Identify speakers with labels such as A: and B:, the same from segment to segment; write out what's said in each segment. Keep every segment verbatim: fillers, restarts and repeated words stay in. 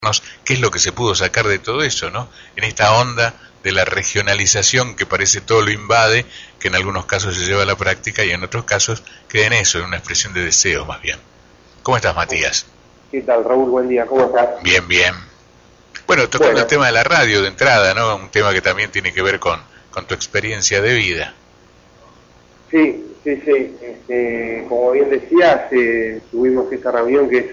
A: qué es lo que se pudo sacar de todo eso, ¿no? En esta onda de la regionalización que parece todo lo invade, que en algunos casos se lleva a la práctica y en otros casos queda en eso, en una expresión de deseo más bien. ¿Cómo estás, Matías?
B: ¿Qué tal, Raúl? Buen día, ¿cómo estás?
A: Bien, bien. Bueno, tocando
B: Bueno.
A: el tema de la radio de entrada, ¿no? Un tema que también tiene que ver con, con tu experiencia de vida.
B: Sí, sí, sí. Este, como bien decías, eh, tuvimos esta reunión que es,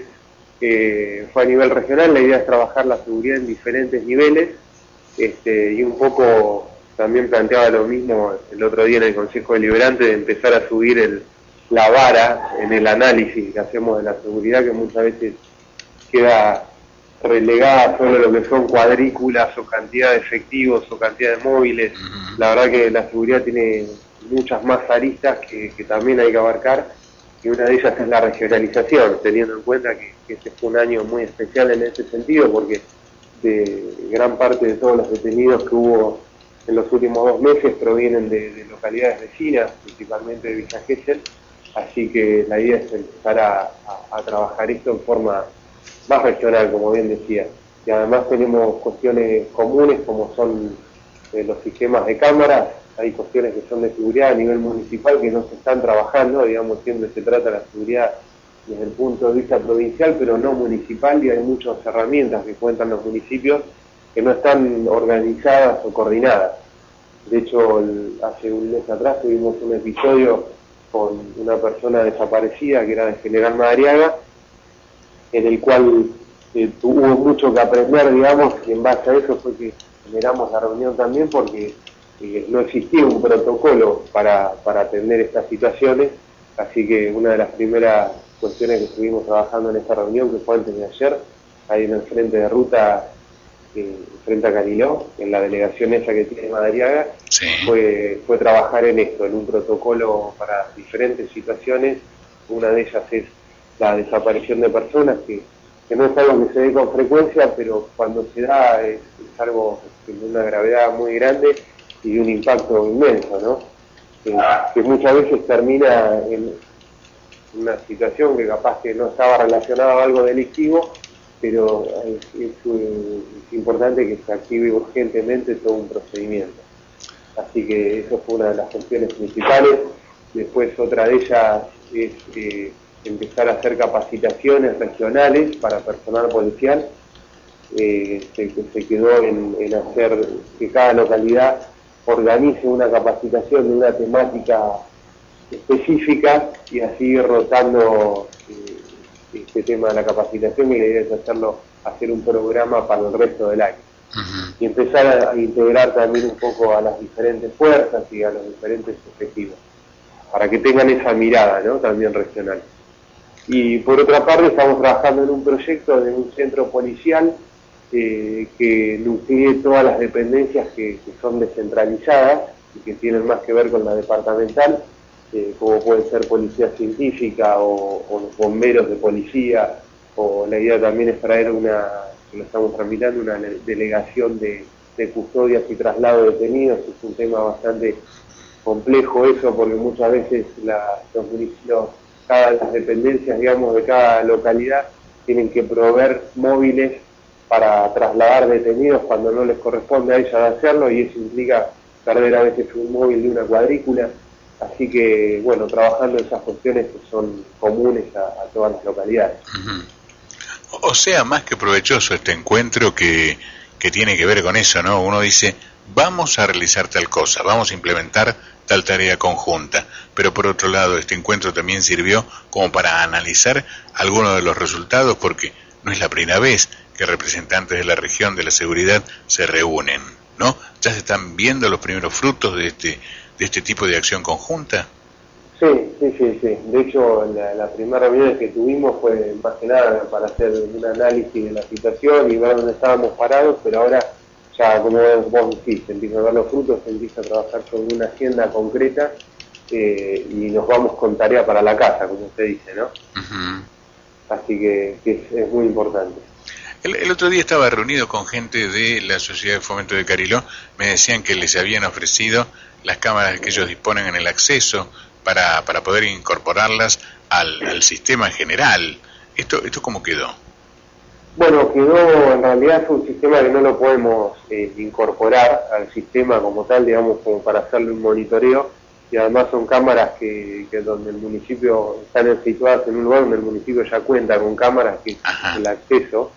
B: eh, fue a nivel regional. La idea es trabajar la seguridad en diferentes niveles, este, y un poco también planteaba lo mismo el otro día en el Consejo Deliberante, de empezar a subir el, la vara en el análisis que hacemos de la seguridad, que muchas veces queda relegada solo a lo que son cuadrículas o cantidad de efectivos o cantidad de móviles. Uh-huh. La verdad que la seguridad tiene muchas más aristas que, que también hay que abarcar, y una de ellas es la regionalización, teniendo en cuenta que, que este fue un año muy especial en ese sentido, porque de gran parte de todos los detenidos que hubo en los últimos dos meses provienen de, de localidades vecinas, principalmente de Villa Gesell, así que la idea es empezar a, a, a trabajar esto en forma más regional, como bien decía, y además tenemos cuestiones comunes como son eh, los sistemas de cámaras. Hay cuestiones que son de seguridad a nivel municipal que no se están trabajando, digamos, siempre se trata de la seguridad desde el punto de vista provincial, pero no municipal, y hay muchas herramientas que cuentan los municipios que no están organizadas o coordinadas. De hecho, el, hace un mes atrás tuvimos un episodio con una persona desaparecida que era de General Madariaga, en el cual eh, hubo mucho que aprender, digamos, y en base a eso fue que generamos la reunión también, porque eh, no existía un protocolo para, para atender estas situaciones, así que una de las primeras cuestiones que estuvimos trabajando en esta reunión, que fue antes de ayer, ahí en el frente de ruta, eh, frente a Cariló, en la delegación esa que tiene Madariaga,
A: sí.
B: fue, fue trabajar en esto, en un protocolo para diferentes situaciones. Una de ellas es la desaparición de personas, que, que no es algo que se ve con frecuencia, pero cuando se da es, es algo de una gravedad muy grande y de un impacto inmenso, ¿no? Que, que muchas veces termina en una situación que capaz que no estaba relacionada a algo delictivo, pero es, es, es importante que se active urgentemente todo un procedimiento. Así que eso fue una de las cuestiones principales. Después otra de ellas es eh, empezar a hacer capacitaciones regionales para personal policial. Eh, se, se quedó en, en hacer que cada localidad organice una capacitación de una temática específica, y así ir rotando eh, este tema de la capacitación, y la idea es hacerlo, hacer un programa para el resto del año. Uh-huh. Y empezar a, a integrar también un poco a las diferentes fuerzas y a los diferentes objetivos, para que tengan esa mirada, ¿no?, también regional. Y por otra parte estamos trabajando en un proyecto de un centro policial eh, que nuclee todas las dependencias que, que son descentralizadas y que tienen más que ver con la departamental, eh, como puede ser policía científica o, o los bomberos de policía, o la idea también es traer una, que lo estamos tramitando, una delegación de, de custodias y traslado de detenidos. Es un tema bastante complejo eso, porque muchas veces la, los municipios, cada las dependencias, digamos, de cada localidad tienen que proveer móviles para trasladar detenidos cuando no les corresponde a ellas hacerlo, y eso implica perder a veces un móvil de una cuadrícula. Así que, bueno, trabajando esas cuestiones que son comunes a, a todas las localidades.
A: Uh-huh. O sea, más que provechoso este encuentro que, que tiene que ver con eso, ¿no? Uno dice, vamos a realizar tal cosa, vamos a implementar tal tarea conjunta, pero por otro lado este encuentro también sirvió como para analizar algunos de los resultados, porque no es la primera vez que representantes de la región de la seguridad se reúnen, ¿no? ¿Ya se están viendo los primeros frutos de este de este tipo de acción conjunta?
B: Sí, sí, sí, sí. De hecho, la, la primera reunión que tuvimos fue más que nada para hacer un análisis de la situación y ver dónde estábamos parados, pero ahora ya, como vos decís, se empieza a ver los frutos, se empieza a trabajar sobre una agenda concreta, eh, y nos vamos con tarea para la casa, como usted dice, ¿no? Uh-huh. Así que, que es, es muy importante.
A: El, el otro día estaba reunido con gente de la Sociedad de Fomento de Cariló. Me decían que les habían ofrecido las cámaras que ellos disponen en el acceso para, para poder incorporarlas al, al sistema en general. ¿Esto, esto cómo quedó?
B: Bueno, quedó, en realidad es un sistema que no lo podemos eh, incorporar al sistema como tal, digamos, como para hacerle un monitoreo, y además son cámaras que, que donde el municipio, están situadas en un lugar donde el municipio ya cuenta con cámaras, que es el acceso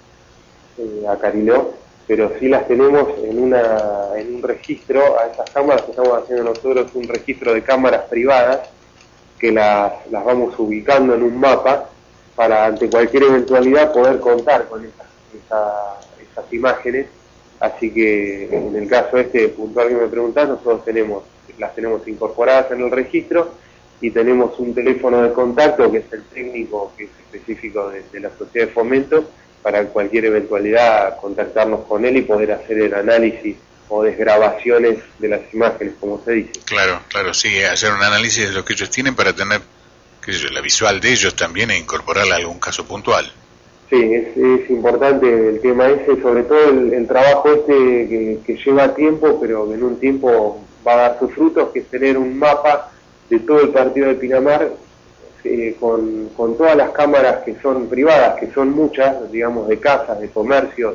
B: eh, a Cariló, pero sí las tenemos en una en un registro, a esas cámaras que estamos haciendo nosotros, un registro de cámaras privadas, que las, las vamos ubicando en un mapa, para ante cualquier eventualidad poder contar con esas, esa, esas imágenes. Así que en el caso este puntual que me preguntás, nosotros tenemos las tenemos incorporadas en el registro y tenemos un teléfono de contacto que es el técnico, que es específico de, de la Sociedad de Fomento, para cualquier eventualidad contactarnos con él y poder hacer el análisis o desgrabaciones de las imágenes, como se dice.
A: Claro, claro, sí, hacer un análisis de lo que ellos tienen para tener, qué sé yo, la visual de ellos también e incorporarla a algún caso puntual.
B: Sí, es, es importante el tema ese, sobre todo el, el trabajo este que, que lleva tiempo, pero que en un tiempo va a dar sus frutos, que es tener un mapa de todo el partido de Pinamar, eh, con, con todas las cámaras que son privadas, que son muchas, digamos, de casas, de comercios,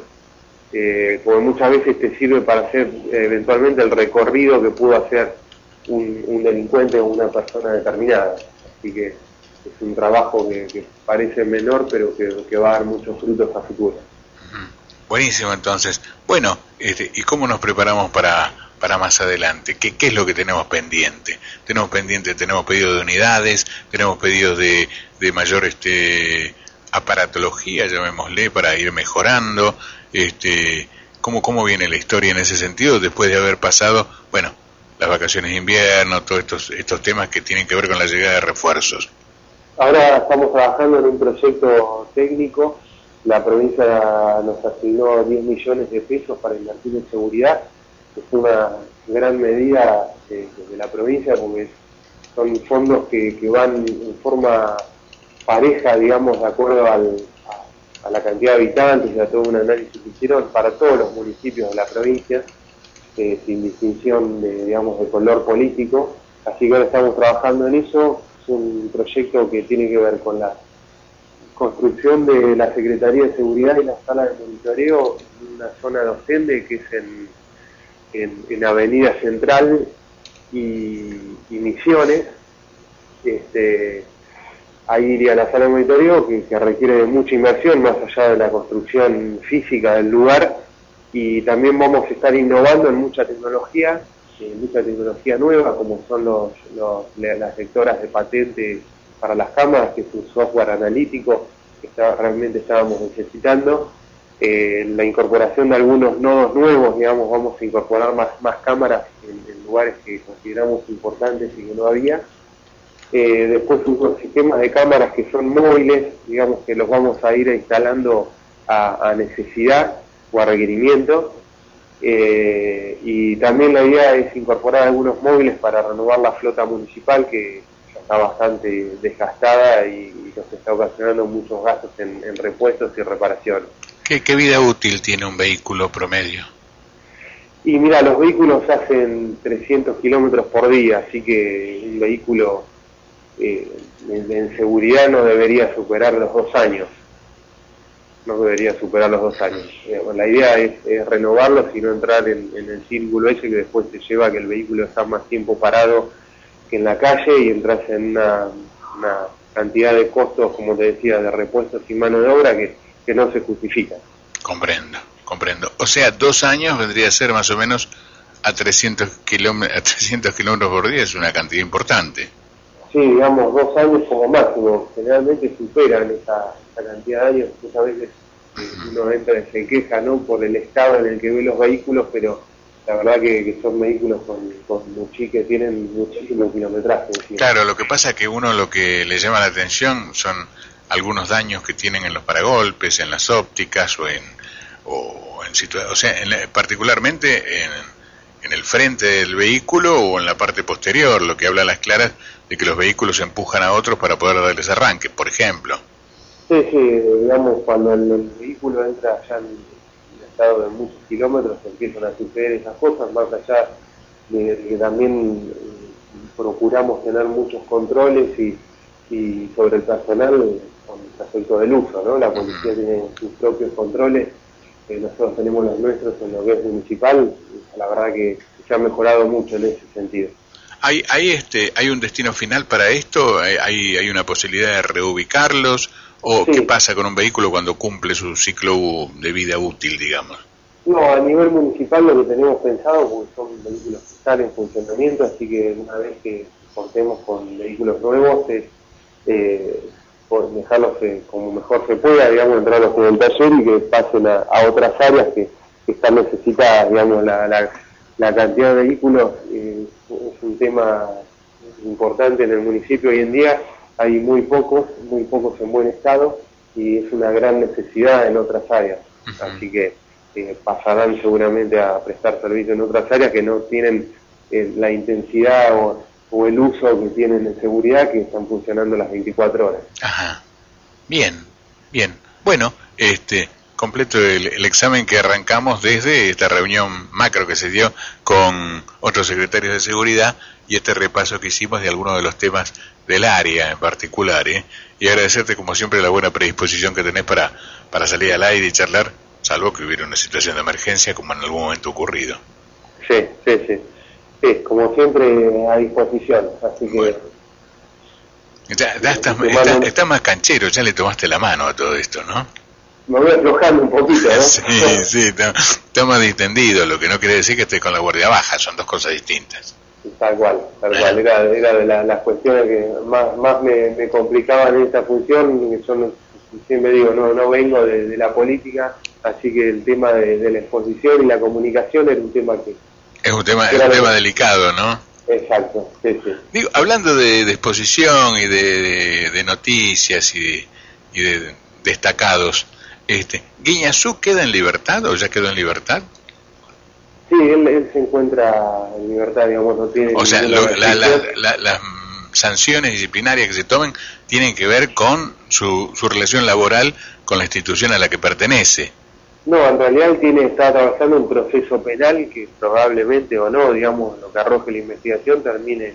B: eh, como muchas veces te sirve para hacer eh, eventualmente el recorrido que pudo hacer un, un delincuente o una persona determinada. Así que es un trabajo que, que parece menor, pero que, que va a dar muchos frutos a futuro.
A: Buenísimo, entonces. Bueno, este, ¿y cómo nos preparamos para, para más adelante? ¿Qué, ¿Qué es lo que tenemos pendiente? Tenemos pendiente, tenemos pedido de unidades, tenemos pedidos de, de mayor este aparatología, llamémosle, para ir mejorando. Este, ¿cómo, ¿Cómo viene la historia en ese sentido después de haber pasado, bueno, las vacaciones de invierno, todos estos, estos temas que tienen que ver con la llegada de refuerzos?
B: Ahora estamos trabajando en un proyecto técnico. La provincia nos asignó diez millones de pesos para invertir en seguridad. Es una gran medida de, de la provincia, porque son fondos que, que van en forma pareja, digamos, de acuerdo al, a, a la cantidad de habitantes y a todo un análisis que hicieron para todos los municipios de la provincia, eh, sin distinción de, digamos, de color político. Así que ahora estamos trabajando en eso. Es un proyecto que tiene que ver con la construcción de la Secretaría de Seguridad y la sala de monitoreo en una zona docente que es en, en, en Avenida Central y, y Misiones. Este, ahí iría la sala de monitoreo, que, que requiere de mucha inversión más allá de la construcción física del lugar, y también vamos a estar innovando en mucha tecnología, en mucha tecnología nueva, como son los, los, las lectoras de patente para las cámaras, que es un software analítico que está, realmente estábamos necesitando. Eh, la incorporación de algunos nodos nuevos, digamos, vamos a incorporar más, más cámaras en, en lugares que consideramos importantes y que no había. Eh, después unos sistemas de cámaras que son móviles, digamos que los vamos a ir instalando a, a necesidad o a requerimiento. Eh, y también la idea es incorporar algunos móviles para renovar la flota municipal, que ya está bastante desgastada y, y nos está ocasionando muchos gastos en, en repuestos y reparaciones.
A: ¿Qué, ¿Qué vida útil tiene un vehículo promedio?
B: Y mira, los vehículos hacen trescientos kilómetros por día, así que un vehículo eh, en, en seguridad no debería superar los dos años. No debería superar los dos años. Eh, bueno, la idea es, es renovarlos y no entrar en, en el círculo ese que después te lleva a que el vehículo está más tiempo parado que en la calle y entras en una, una cantidad de costos, como te decía, de repuestos y mano de obra que, que no se justifican.
A: Comprendo, comprendo. O sea, dos años vendría a ser más o menos a trescientos kilómetros, a trescientos kilómetros por día, es una cantidad importante.
B: Sí, digamos, dos años como máximo. Generalmente superan esa, esa cantidad de años. Muchas veces eh, uno entra y se queja, ¿no?, por el estado en el que ve los vehículos, pero la verdad que, que son vehículos con, con muchi, que tienen muchísimo kilometraje. ¿Sí?
A: Claro, lo que pasa es que uno lo que le llama la atención son algunos daños que tienen en los paragolpes, en las ópticas o en o en situa- o sea, en, particularmente en, en el frente del vehículo o en la parte posterior, lo que habla a las claras de que los vehículos empujan a otros para poder darles arranque, por ejemplo.
B: Sí, sí, digamos, cuando el, el vehículo entra ya en, en estado de muchos kilómetros, empiezan a suceder esas cosas, más allá de, de que también eh, procuramos tener muchos controles y, y sobre el personal con respecto del uso, ¿no? La policía tiene sus propios controles, eh, nosotros tenemos los nuestros en lo que es municipal, la verdad que se ha mejorado mucho en ese sentido.
A: ¿Hay, hay, este, ¿Hay un destino final para esto? ¿Hay, hay una posibilidad de reubicarlos? ¿O sí. qué pasa con un vehículo cuando cumple su ciclo de vida útil, digamos?
B: No, a nivel municipal lo que tenemos pensado, porque son vehículos que están en funcionamiento, así que una vez que contemos con vehículos nuevos, es eh, por dejarlos eh, como mejor se pueda, digamos, entrarlos en el taller y que pasen a, a otras áreas que, que están necesitadas, digamos, la, la, la cantidad de vehículos eh, es un tema importante en el municipio hoy en día, hay muy pocos, muy pocos en buen estado y es una gran necesidad en otras áreas, uh-huh. así que eh, pasarán seguramente a prestar servicio en otras áreas que no tienen eh, la intensidad o, o el uso que tienen en seguridad, que están funcionando las veinticuatro horas.
A: Ajá. Bien, bien. Bueno, este completo el, el examen que arrancamos desde esta reunión macro que se dio con otros secretarios de seguridad y este repaso que hicimos de algunos de los temas del área en particular, ¿eh? Y agradecerte como siempre la buena predisposición que tenés para, para salir al aire y charlar, salvo que hubiera una situación de emergencia como en algún momento ocurrido.
B: Sí, sí, sí. Sí, como siempre a disposición, así que...
A: Bueno. Ya, ya estás, estás, estás más canchero, ya le tomaste la mano a todo esto, ¿no?
B: Me voy aflojando un poquito, ¿no?
A: Sí, sí, está, está más distendido, lo que no quiere decir que estés con la guardia baja, son dos cosas distintas.
B: Tal cual, tal ¿Eh? cual, era, era de la, las cuestiones que más, más me, me complicaban en esta función, que yo no, siempre digo, no, no vengo de, de la política, así que el tema de, de la exposición y la comunicación era un tema que...
A: Es un tema, es un tema delicado, ¿no?
B: Exacto, sí, sí.
A: Digo, hablando de, de exposición y de, de, de noticias y de, y de destacados, este, ¿Guiñazú queda en libertad o ya quedó en libertad?
B: Sí, él, él se encuentra en libertad, digamos, no tiene...
A: O sea, lo, la, la, la, las sanciones disciplinarias que se tomen tienen que ver con su, su relación laboral con la institución a la que pertenece.
B: No, en realidad él tiene, está trabajando un proceso penal que probablemente o no, digamos, lo que arroje la investigación termine,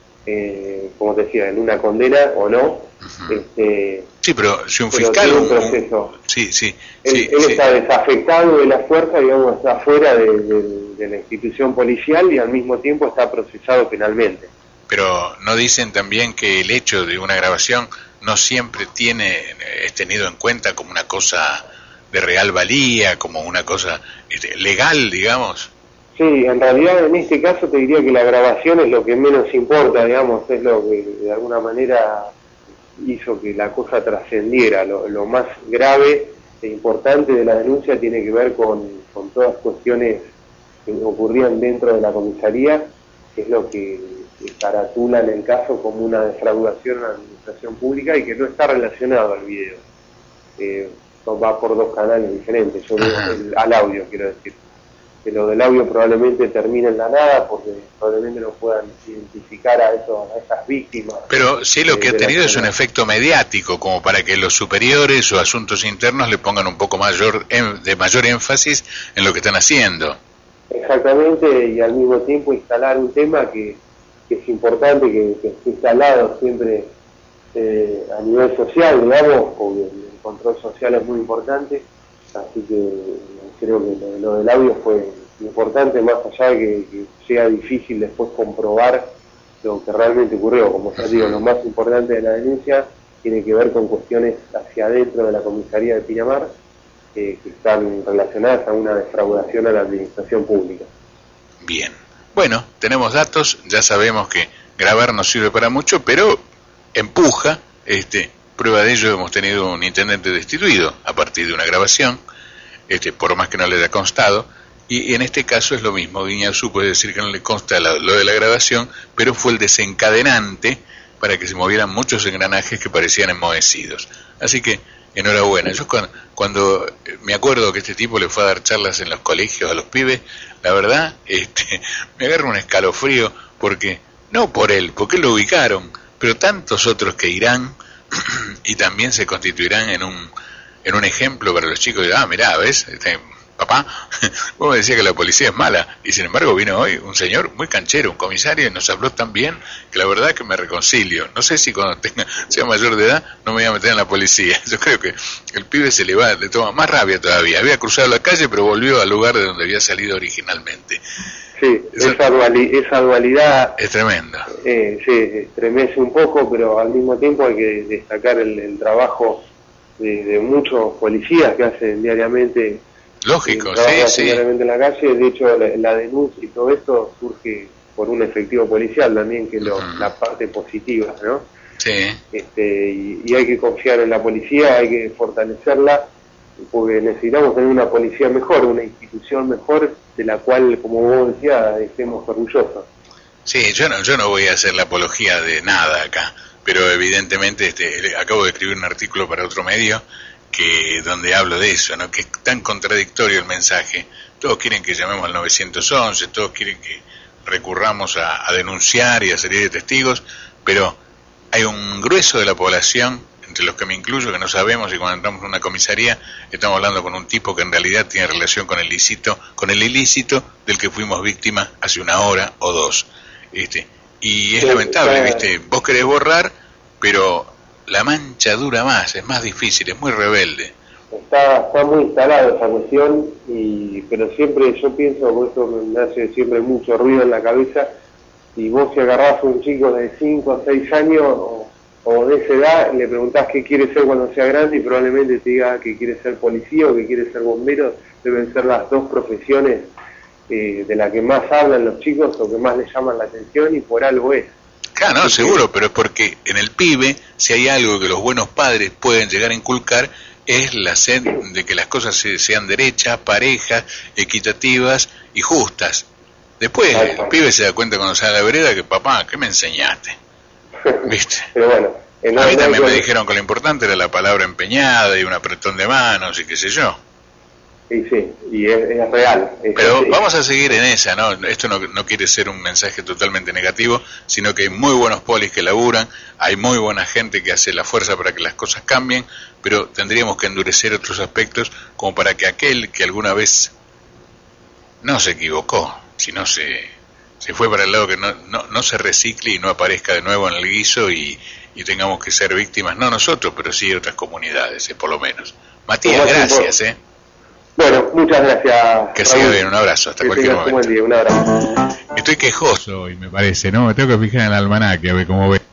B: eh, como te decía, en una condena o no. Uh-huh. este,
A: sí, pero si un fiscal...
B: Un proceso.
A: Un, sí, sí.
B: Él,
A: sí,
B: él
A: sí.
B: está desafectado de la fuerza, digamos, está fuera de, de, de la institución policial y al mismo tiempo está procesado penalmente.
A: Pero ¿no dicen también que el hecho de una grabación no siempre tiene es tenido en cuenta como una cosa de real valía, como una cosa este, legal, digamos?
B: Sí, en realidad en este caso te diría que la grabación es lo que menos importa, digamos, es lo que de alguna manera hizo que la cosa trascendiera. Lo, lo más grave e importante de la denuncia tiene que ver con, con todas cuestiones que ocurrían dentro de la comisaría, que es lo que, que caratulan el caso como una defraudación a la administración pública y que no está relacionado al video. Eh, va por dos canales diferentes, yo veo el, al audio, quiero decir. Que lo del audio probablemente termine en la nada porque probablemente no puedan identificar a, esos, a esas víctimas.
A: Pero sí lo que ha tenido es un efecto mediático, como para que los superiores o asuntos internos le pongan un poco mayor de mayor énfasis en lo que están haciendo.
B: Exactamente, y al mismo tiempo instalar un tema que, que es importante, que, que esté instalado siempre eh, a nivel social, digamos, porque el control social es muy importante, así que creo que lo, lo del audio fue importante, más allá de que, que sea difícil después comprobar lo que realmente ocurrió. Como ya digo, lo más importante de la denuncia tiene que ver con cuestiones hacia adentro de la comisaría de Pinamar, eh, que están relacionadas a una defraudación a la administración pública.
A: Bien, bueno, tenemos datos, ya sabemos que grabar no sirve para mucho, pero empuja, este, prueba de ello hemos tenido un intendente destituido a partir de una grabación. Este, por más que no le haya constado, y, y en este caso es lo mismo. Guiñazú puede decir que no le consta la, lo de la grabación, pero fue el desencadenante para que se movieran muchos engranajes que parecían enmohecidos. Así que, enhorabuena. Yo cuando, cuando me acuerdo que este tipo le fue a dar charlas en los colegios a los pibes, la verdad, este, me agarra un escalofrío, porque, no por él, porque lo ubicaron, pero tantos otros que irán y también se constituirán en un en un ejemplo para los chicos de, ah, mirá, ¿ves? Este, papá, vos me decías que la policía es mala, y sin embargo vino hoy un señor muy canchero, un comisario, y nos habló tan bien que la verdad que me reconcilio. No sé si cuando tenga, sea mayor de edad no me voy a meter en la policía. Yo creo que el pibe se le va, le toma más rabia todavía. Había cruzado la calle pero volvió al lugar de donde había salido originalmente.
B: Sí, Eso, esa, duali, esa dualidad
A: es tremenda.
B: Eh, sí, estremece un poco, pero al mismo tiempo hay que destacar el, el trabajo de, de muchos policías que hacen diariamente.
A: Lógico,
B: sí,
A: sí.
B: diariamente en la calle. De hecho, la, la denuncia y todo esto surge por un efectivo policial también, que es lo, uh-huh. la parte positiva, ¿no?
A: Sí.
B: Este, y, y hay que confiar en la policía, hay que fortalecerla, porque necesitamos tener una policía mejor, una institución mejor, de la cual, como vos decías, estemos orgullosos.
A: Sí, yo no, yo no voy a hacer la apología de nada acá, pero evidentemente este, acabo de escribir un artículo para otro medio que donde hablo de eso, ¿no? Que es tan contradictorio el mensaje. Todos quieren que llamemos al nueve once, todos quieren que recurramos a, a denunciar y a salir de testigos, pero hay un grueso de la población, entre los que me incluyo, que no sabemos, y cuando entramos en una comisaría estamos hablando con un tipo que en realidad tiene relación con el ilícito, con el ilícito del que fuimos víctimas hace una hora o dos. Este, y es sí, lamentable, claro. ¿Viste? Vos querés borrar, pero la mancha dura más, es más difícil, es muy rebelde.
B: Está, está muy instalada esa cuestión, y, pero siempre yo pienso, por eso me hace siempre mucho ruido en la cabeza, y vos si agarrás a un chico de cinco o seis años o, o de esa edad, le preguntás qué quiere ser cuando sea grande y probablemente te diga que quiere ser policía o que quiere ser bombero. Deben ser las dos profesiones eh, de las que más hablan los chicos o que más les llaman la atención, y por algo es.
A: Claro, no, seguro, pero es porque en el pibe, si hay algo que los buenos padres pueden llegar a inculcar, es la sed de que las cosas sean derechas, parejas, equitativas y justas. Después el pibe se da cuenta cuando sale a la vereda que, papá, ¿qué me enseñaste? ¿Viste?
B: Pero bueno, en
A: a mí también
B: con...
A: me dijeron que lo importante era la palabra empeñada y un apretón de manos y qué sé yo.
B: Sí, sí, y es, es real. Es
A: Pero
B: así.
A: Vamos a seguir en esa, ¿no? Esto no, no quiere ser un mensaje totalmente negativo, sino que hay muy buenos polis que laburan, hay muy buena gente que hace la fuerza para que las cosas cambien, pero tendríamos que endurecer otros aspectos como para que aquel que alguna vez no se equivocó, sino se, se fue para el lado que no, no, no se recicle y no aparezca de nuevo en el guiso y, y tengamos que ser víctimas, no nosotros, pero sí otras comunidades, eh, por lo menos. Matías, gracias, ¿eh?
B: Bueno, muchas gracias.
A: Que siga bien, un abrazo, hasta
B: que
A: cualquier momento.
B: Un buen día, un abrazo.
A: Estoy quejoso hoy, me parece, ¿no? Me tengo que fijar en el almanaque a ver cómo ve.